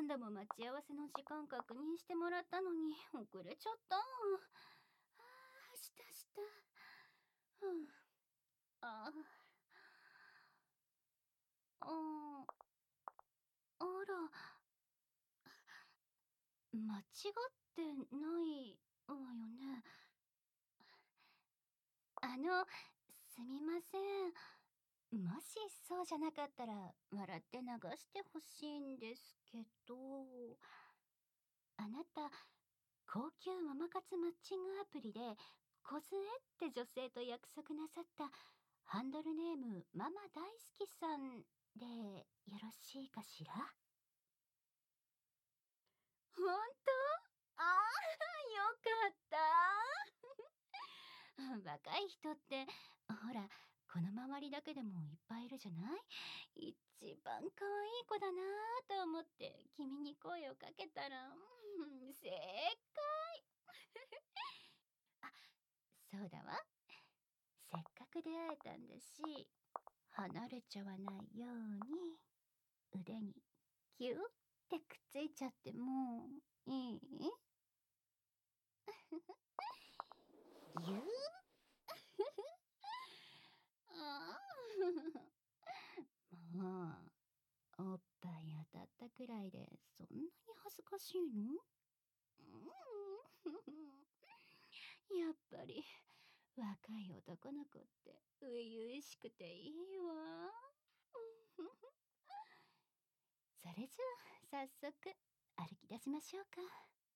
度も待ち合わせの時間確認してもらったのに遅れちゃった。した。ふん。ああ、あら、間違ってないわよね。すみません。もしそうじゃなかったら笑って流してほしいんですけど、あなた、高級ママ活マッチングアプリで、梢って女性と約束なさったハンドルネームママ大好きさんでよろしいかしら？ほんと？ああ、よかった。若い人って、ほら、この周りだけでもいっぱいいるじゃない？一番可愛い子だなと思って君に声をかけたら、正解。あ、そうだわ。せっかく出会えたんだし、離れちゃわないように腕にキュッてくっついちゃってもいい？ぎゅーああ。もう、おっぱい当たったくらいでそんなに恥ずかしいの？やっぱり若い男の子って初々しくていいわ。それじゃあ早速歩き出しましょうか。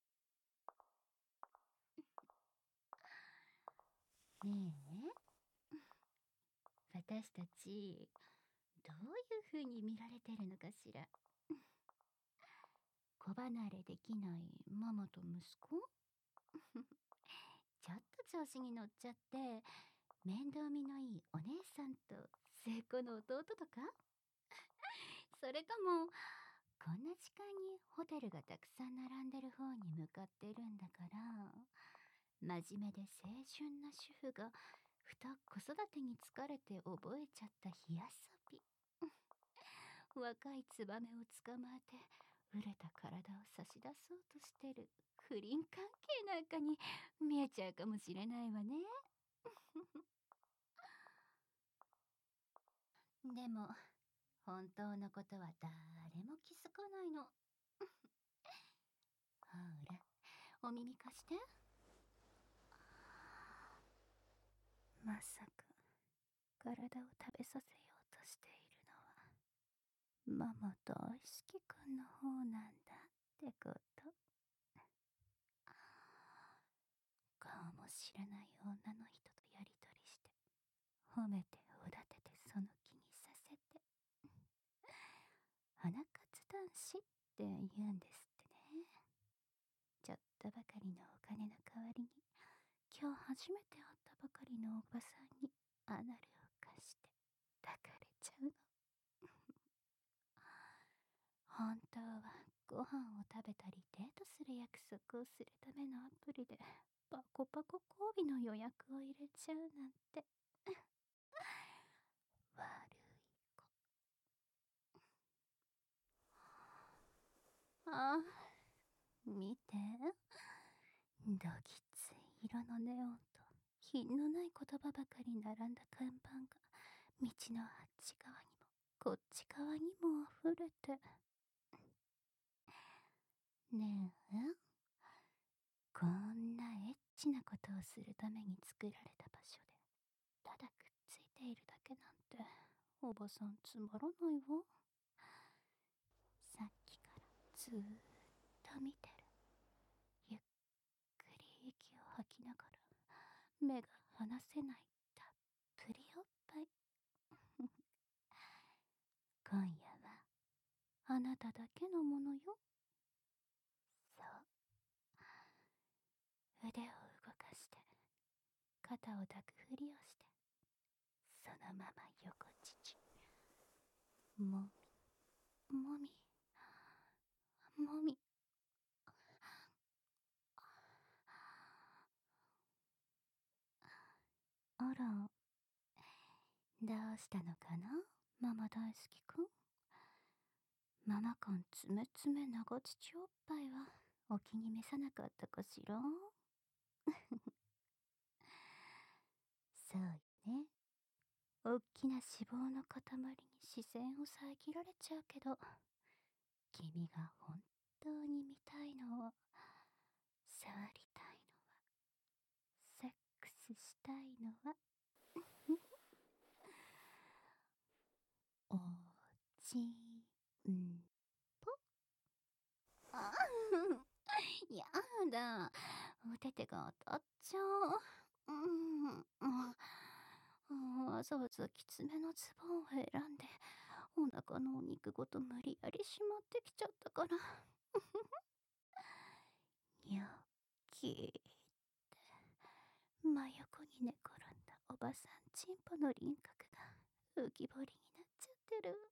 ねえ、私たちどういう風に見られてるのかしら。子離れできないママと息子？ちょっと調子に乗っちゃって面倒見のいいお姉さんと末っ子の弟とか？それともこんな時間にホテルがたくさん並んでる方に向かってるんだから、真面目で清純な主婦がふと子育てに疲れて覚えちゃった火遊び。若いツバメを捕まえて熟れた体を差し出そうとしてる不倫関係なんかに見えちゃうかもしれないわね。でも本当のことは誰も気づかないの。ほら、お耳貸して。まさか体を食べさせようとしているのはママ大好きくんの方なんだってこと。顔も知らない女の人とやりとりして褒めておだててその気にさせて、花活男子って言うんですってね。ちょっとばかりのお金の代わりに今日初めて会ったばかりのおばさんにアナルを貸して抱かれちゃうの。本当はご飯を食べたりデートする約束をするためのアプリでパコパコ交尾の予約を入れちゃうなんて。悪い子。ああ、見て。どぎつい色のネオンと品のない言葉ばかり並んだ看板が道のあっち側にもこっち側にも溢れて。ねえ、こんなエッチなことをするために作られた場所でただくっついているだけなんておばさんつまらないわ。さっきからずーっと見てる。ゆっくり息を吐きながら目が離せないたっぷりおっぱい。今夜はあなただけのものよ。そう。腕を動かして肩を抱くふりをしてそのまま横乳もみもみもみ。あら、どうしたのかなママ大好きくん。 ママ感つめつめ長乳おっぱいはお気に召さなかったかしら？そうよね。おっきな脂肪の塊に視線を遮られちゃうけど、君が本当に見たいのは、触りたいのは、セックスしたいのは、おちんぽ。あやだ。おててが当たっちゃう。わざわざきつめのズボンを選んで、お腹のお肉ごと無理やりしまってきちゃったから。にょっきーって真横に寝転んだおばさんチンポの輪郭が浮き彫りになっちゃってる。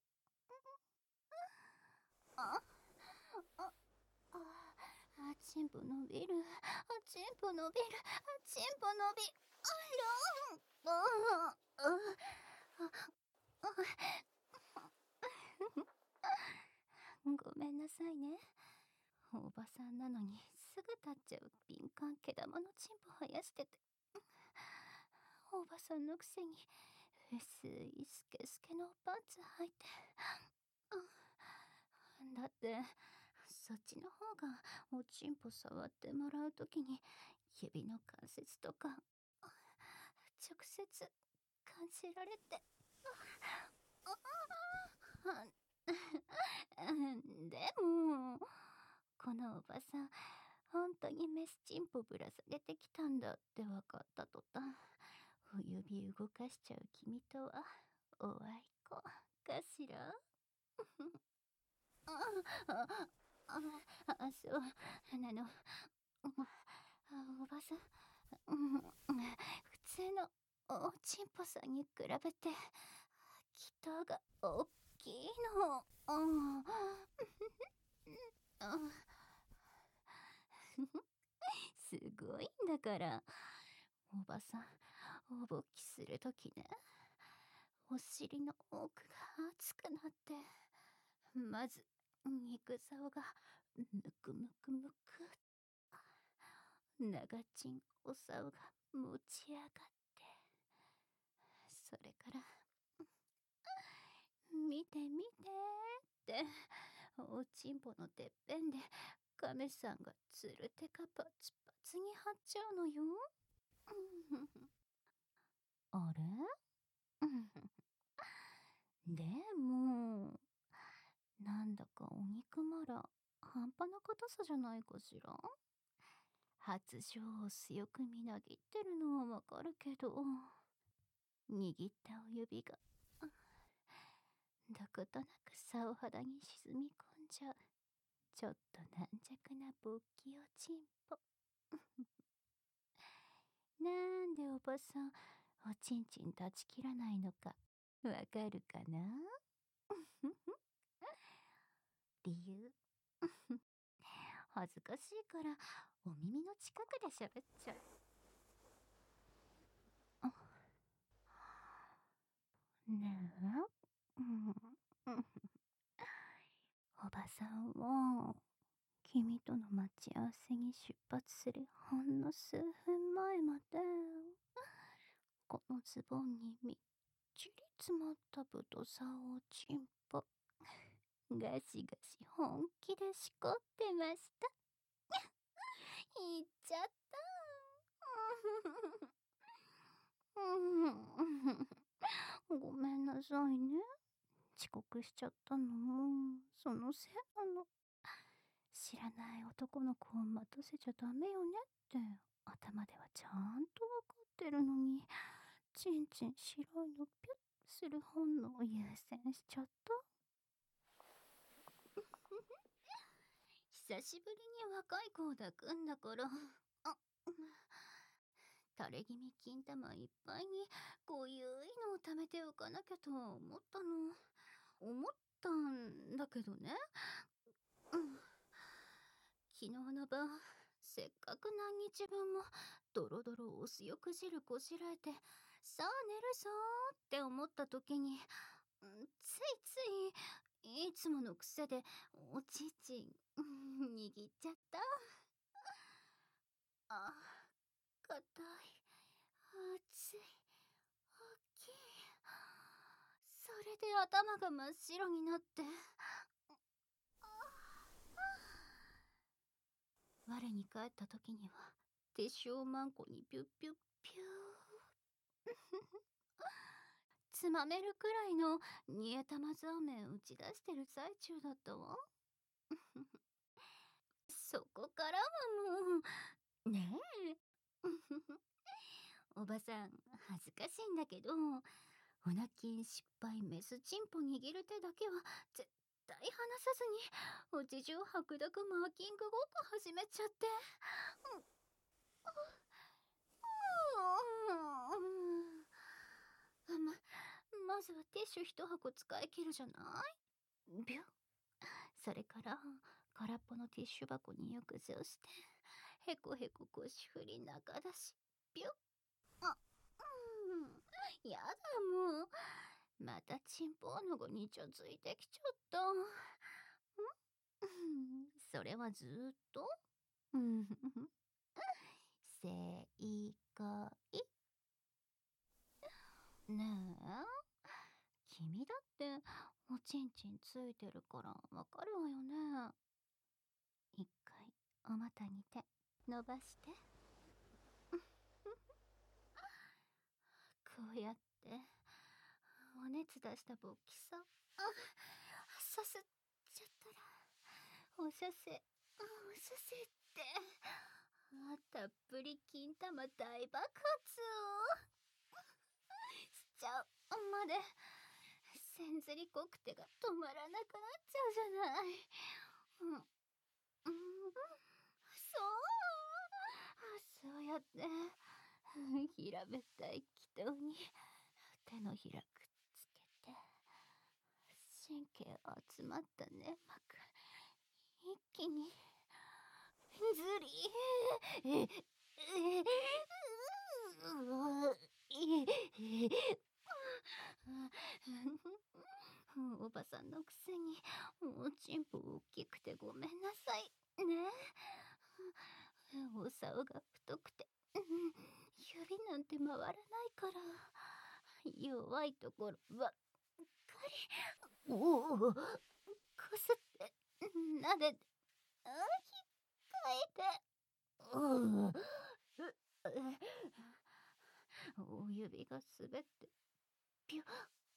ああチンポ伸びる。チンポ伸びる。チンポ伸びる。ごめんなさいね。おばさんなのにすぐ立っちゃう敏感毛玉のチンポ生やしてて。おばさんのくせに薄いスケスケのパンツ履いて。だってそっちの方がおちんぽ触ってもらうときに指の関節とか直接感じられて。でもこのおばさん本当にメスチンポぶら下げてきたんだって分かった途端、指動かしちゃう君とはおあいこかしら。そう、おばさん、普通のおちんぽさんに比べて、気筒が大きいの。すごいんだから。おばさん、お勃起するときね、お尻の奥が熱くなって、まず、肉竿がむくむくむく。長ちんお竿が持ち上がって、それから、見て見てって、おちんぽのてっぺんで、亀さんがつるてかパツパツに張っちゃうのよ。あれでも、なんだかお肉まら半端な硬さじゃないかしら。発情を強くみなぎってるのはわかるけど、握ったお指がどことなく竿肌に沈み込んじゃう、ちょっと軟弱な勃起おちんぽ。なんでおばさんおちんちん断ち切らないのかわかるかな？理由恥ずかしいからお耳の近くで喋っちゃう。ねえ、おばさんは君との待ち合わせに出発するほんの数分前まで、このズボンにみっちり詰まったぶどさおちんぽ、ガシガシ本気でしこってました。言っちゃった。ごめんなさいね。遅刻しちゃったのもそのせいなの。知らない男の子を待たせちゃダメよねって頭ではちゃんとわかってるのに、ちんちん白いのピュッする本能を優先しちゃった。久しぶりに若い子を抱くんだから、垂れ気味金玉いっぱいにこういうのを貯めておかなきゃと思ったの。思ったんだけどね。昨日の晩、せっかく何日分もドロドロおすよく汁こしらえて、さあ寝るぞーって思った時に、ついついいつもの癖でおちんちん握っちゃった。あ、硬い、熱い、大きい。それで頭が真っ白になって。我に返った時にはティッシュをマンコにピュッピュッピューつまめるくらいの煮え玉ザーメン打ち出してる最中だったわ。そこからはもうねえおばさん恥ずかしいんだけど、船金失敗メスチンポ握る手だけは絶対離さずにおちじゅう白濁マーキングごっこ始めちゃって。まずはティッシュ一箱使い切るじゃない。ビュッ。それから空っぽのティッシュ箱によくそうしてへこへこ腰振り中だしビュッ。あ、やだもう。またチンポの子にちょついてきちゃった。それはずーっと正解。ねえ、君だっておちんちんついてるからわかるわよね。一回お股に手伸ばしてこうやってお熱出した勃起ささすっちゃったらお射精ってたっぷり金玉大爆発しちゃうまでせんずりこくてが止まらなくなっちゃうじゃない。そうやって平べったい気筒に手のひらくっつけて神経集まった粘膜一気にずりおばさんのくせにおちんぽ大きくてごめんなさいね。お竿が太くて指なんて回らないから弱いところばっかりこすって撫でて引っかいてお指が滑ってピュッ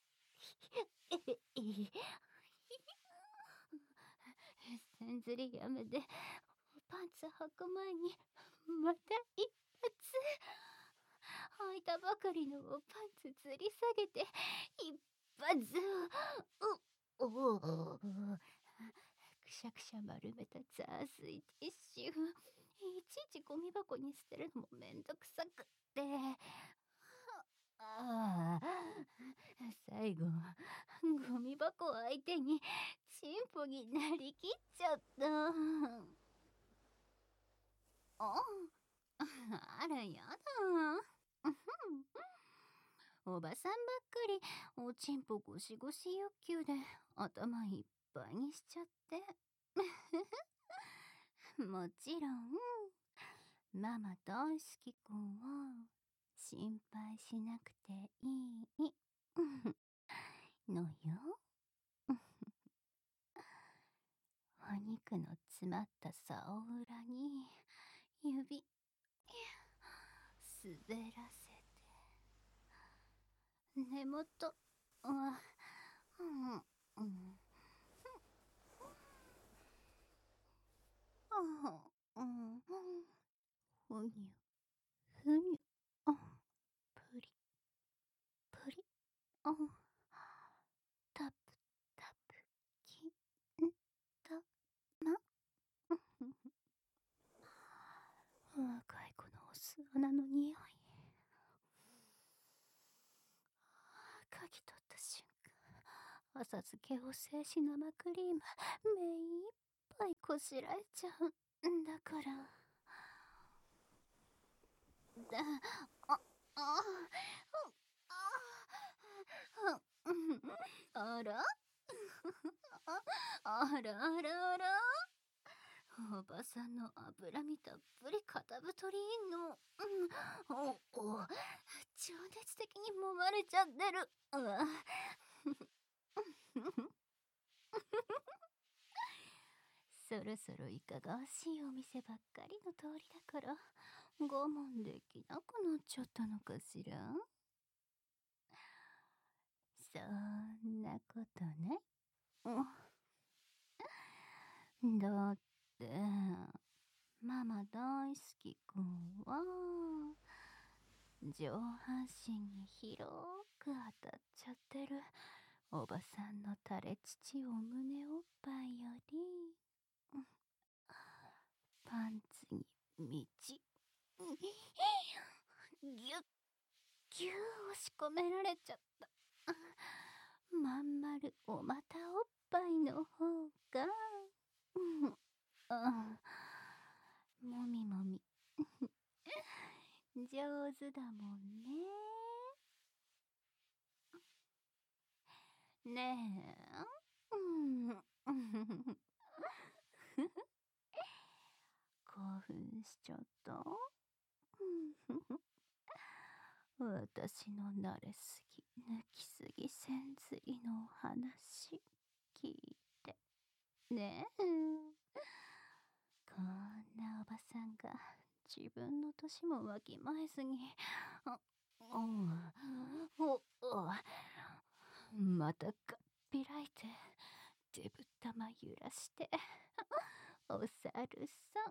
せんずりやめでパンツ履く前にまた一発履いたばかりのパンツ吊り下げて一発くしゃくしゃ丸めたザースイティッシュいちいちゴミ箱に捨てるのもめんどくさくって最後はゴミ箱相手にチンポになりきっちゃった。あらやだおばさんばっかりおちんぽゴシゴシ欲求で頭いっぱいにしちゃってもちろんママ大好き子は心配しなくていいのよ。お肉の詰まった竿裏に指滑らせて根元はふにゅふにゅプリプリタプタプキンタマ若い子のお巣穴の匂い嗅ぎ取った瞬間浅漬けを静止生クリーム目いっぱいこしらえちゃうんだからあああらあらあらあら。おばさんの脂身たっぷり肩太りの、情熱的に揉まれちゃってる。そろそろいかがわしいお店ばっかりの通りだから我慢できなくなっちゃったのかしら。そんなことね。だってママ大好きくんは上半身に広く当たっちゃってるおばさんの垂れ乳お胸おっぱいより、パンツにみちぎゅっぎゅー押し込められちゃった。まん丸お股おっぱいの方が、もみもみ上手だもんね。ねえ、興奮しちゃった。私の慣れすぎ、抜きすぎせんずりのお話、聞いて。ねえ。こんなおばさんが自分の年もわきまえずに、またがっぴらいて、デブ玉揺らして、お猿さん。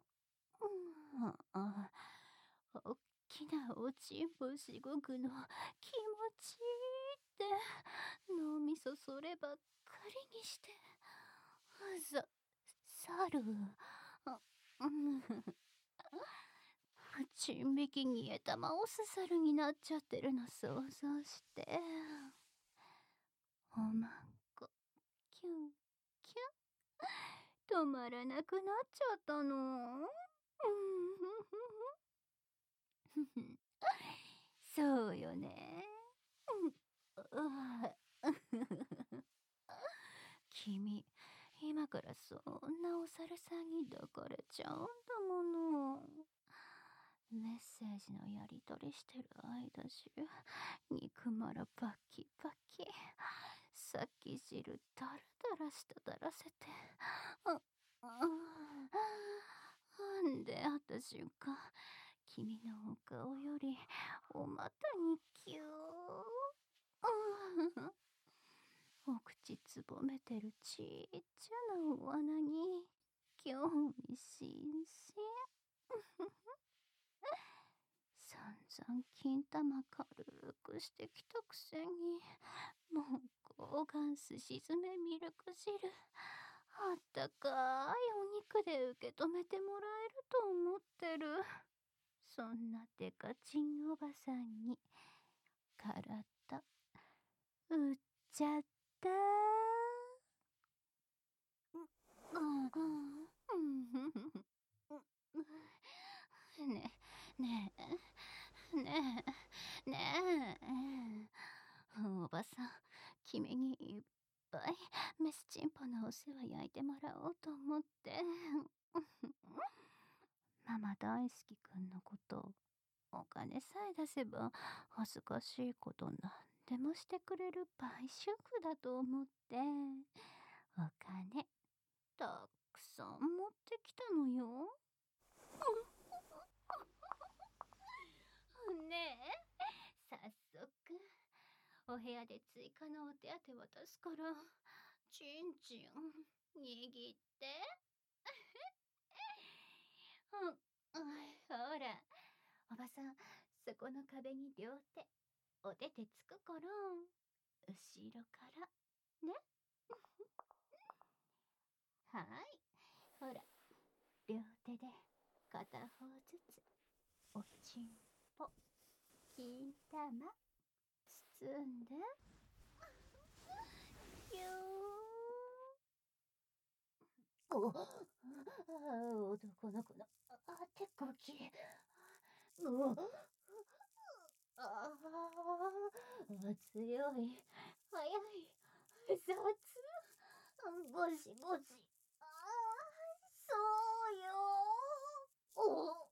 おっきなおちんぽしごくの気持ちいいって脳みそそればっかりにして、猿、ちんびき煮え玉をす猿になっちゃってるの想像して、おまんこキュンキュン止まらなくなっちゃったの。そうよね。君、今からそんなお猿さんに抱かれちゃうんだもの。メッセージのやり取りしてる間中、肉まらバキバキ、さっき汁だらだらしただらせて、んで私が君のお顔よりお股にキュー、お口つぼめてるちっちゃなお穴に興味津々。散々金玉軽くしてきたくせに、もう高顔すし詰めミルク汁、あったかいお肉で受け止めてもらえると思ってる。そんなデカチンおばさんに体売っちゃった。ねねねねおばさん、君にいっぱいメスチンポのお世話焼いてもらおうと思って。ママ大好きくんのことお金さえ出せば恥ずかしいことなんでもしてくれる売春婦だと思ってお金たくさん持ってきたのよ。ねえ、早速お部屋で追加のお手当渡すからちんちん握って。ほらおばさん、そこの壁に両手お手手つくから後ろからね。はい、ほら両手で片方ずつおちんぽ金玉包んでぎゅ男の子の手こき、強い、速い、雑、 ゴシゴシ。ああ、そうよ。おお、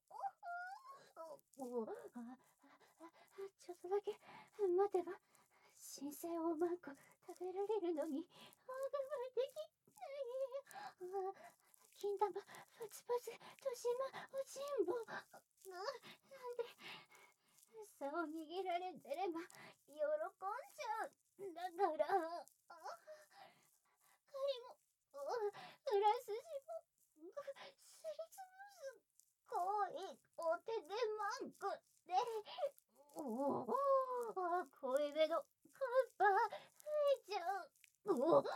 ちょっとだけ待てば、新鮮おまんこ食べられるのに、我慢できない。金玉、パツパツ、としま、おちんぼ。なんで、竿を握られてれば、喜んじゃう。だから、針も、裏筋も、すりつぶす。こい、お手でまんこで。おお、濃いめのカッパ吹いちゃう。おお、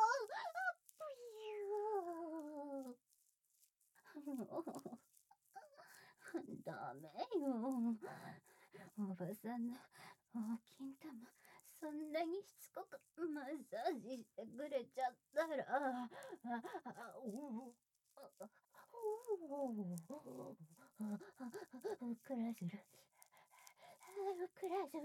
ダメよ。おばさんの金玉、そんなにしつこくマッサージしてくれちゃったら、クラジュル、クラジュル、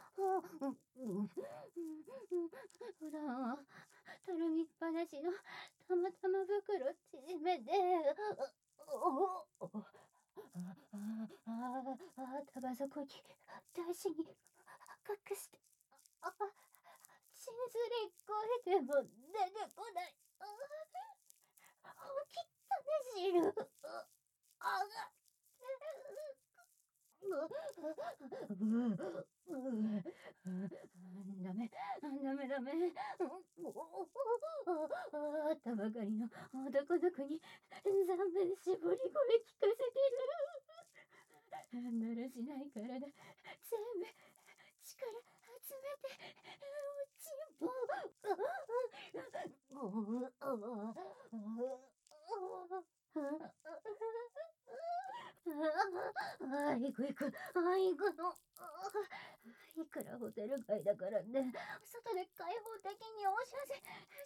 普段たるみっぱなしのたまたま袋縮めて、タバ底に大事に隠して、ちんずり声でも出てこない。きったね汁。ダメ、ダメダメ。あったばかりの男の子に残念絞り声聞かせてる。だらしない体、全部力集めて、おちんぽ。行く行く、行くの。いくらホテル街だからって、外で開放的におしゃせ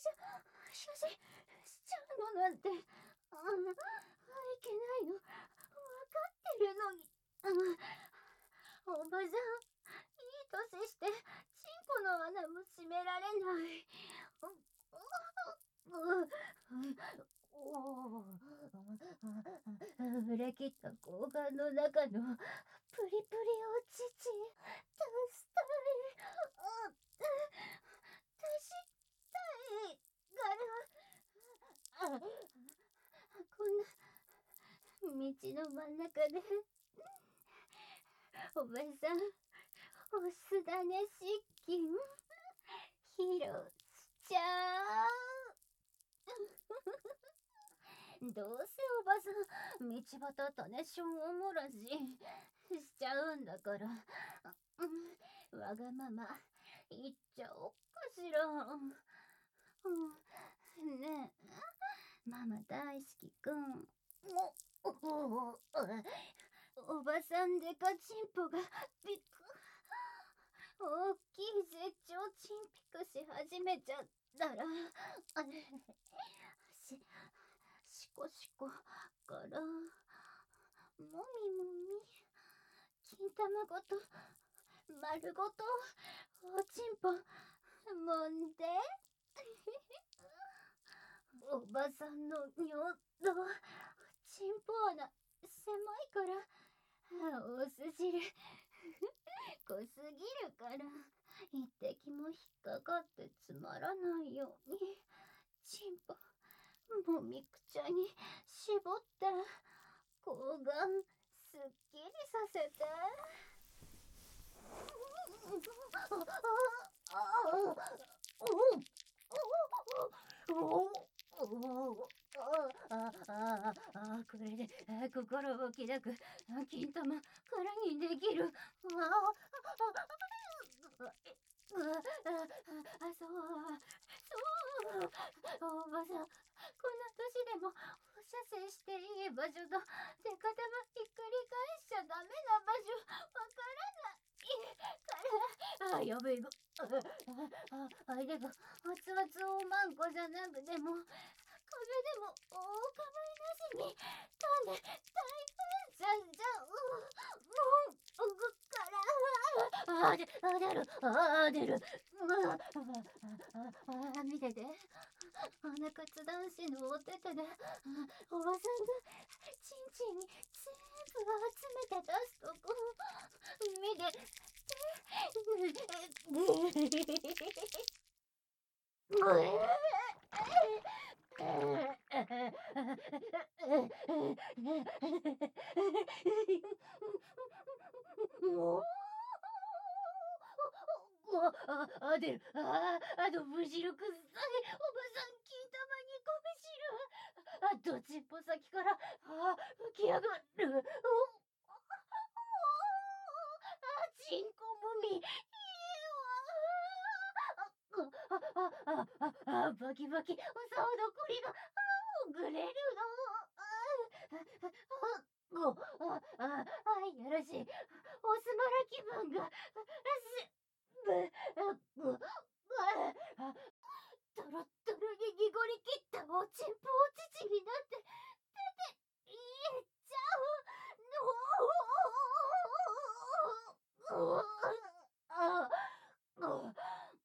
しちゃうのなんて、いけないの。わかってるのに。おばさん、いい年して、チンポの穴も閉められない。売れ切った睾丸の中のプリプリお乳、出したい。出したいから、こんな道の真ん中で、おばさん、おすだね失禁、披露しちゃう。どうせおばさん、道端種ションおもらししちゃうんだから、わがまま言っちゃおっかしら。ねえ、ママ大好きくん。おばさんでかちんぽがびっく大きい絶頂チンピクし始めちゃったら、しこしこからもみもみ、金玉ごと丸ごとおちんぽもんで。おばさんの尿道ちんぽ穴狭いから、おす汁濃すぎるから一滴も引っかかってつまらないように、ちんぽもみくちゃに絞って睾丸すっきりさせて。これで心置きなく金玉空にできる。おばさん、こんな年でもお射精していい場所と手形ばひっくり返しちゃダメな場所わからないから。やべえが。でも熱々おまんこじゃなくても壁でもお構いなしに種大変じゃんじゃ動くから。出る。見てて。 鼻くつ男子のお手手で、おばさんがちんちんに全部集めて出すとこ見て出る。むしろくっさい。おばさん、金玉に米汁。どっちっぽ先から、浮き上がる。ちんこもみ。いいわ。バキバキ。おさおのこりが、ぐれるの。よろしい。おすまら気分が、とろっとろに濁りきったおちんぽお乳になって出ていっちゃう。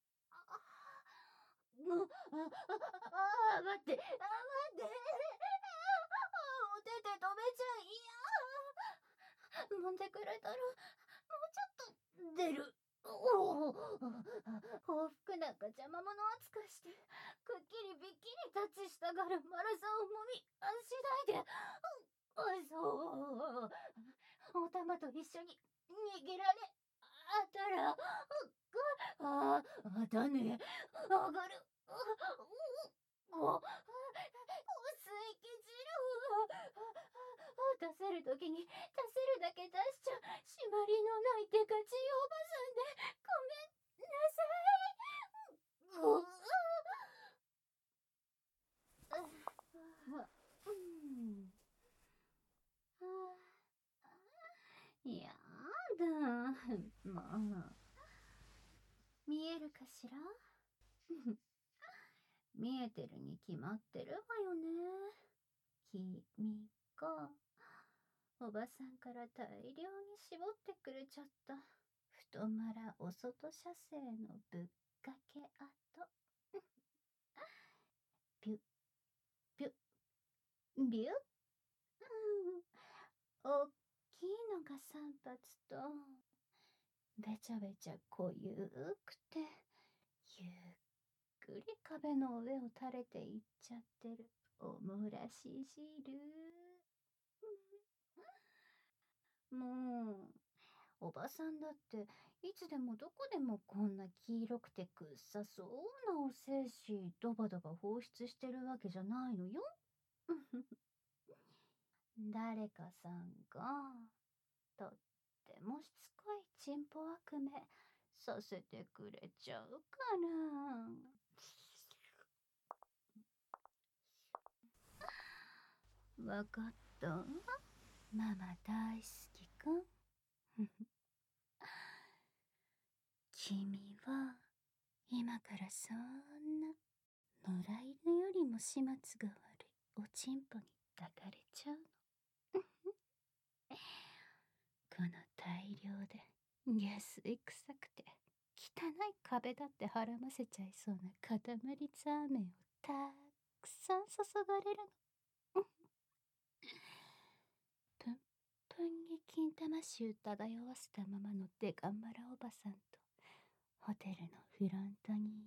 待って。お手で止めちゃいや。揉んでくれたら、もうちょっと出る。報復なんか邪魔者扱いして、くっきりびっきりタッチしたがるマラさんをもみ、しないで。そう。お玉と一緒に握られ、たら、だね。上がる。吸い気汁。出せるときに出せるだけ出しちゃう締まりのないデカチンおばさんでごめんなさい。やだ。まあ。見えるかしら？見えてるに決まってるわよね。君がおばさんから大量に絞ってくれちゃった太まらお外射精のぶっかけ跡。ピュッピュッビュッ、おっきいのが3発とべちゃべちゃ濃ゆくてゆっくり壁の上を垂れていっちゃってるおもらし汁。もうおばさんだっていつでもどこでもこんな黄色くてくっさそうなお精子ドバドバ放出してるわけじゃないのよ。誰かさんがとってもしつこいチンポ悪めさせてくれちゃうから。わかった。ママ大好きか。君は今からそんな野良犬よりも始末が悪いおちんぽに抱かれちゃうの。この大量で下水臭くて汚い壁だってはらませちゃいそうな塊ザーメンをたくさん注がれるの。ぷんぷんに金玉臭漂わせたままのデカンマラおばさんとホテルのフロントに行って、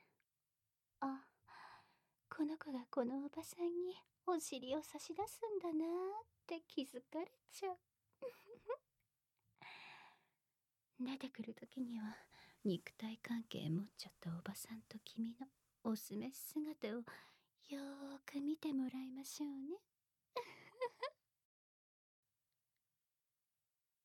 この子がこのおばさんにお尻を差し出すんだなーって気づかれちゃう。出てくるときには肉体関係持っちゃったおばさんと君のおすめ姿をよーく見てもらいましょうね。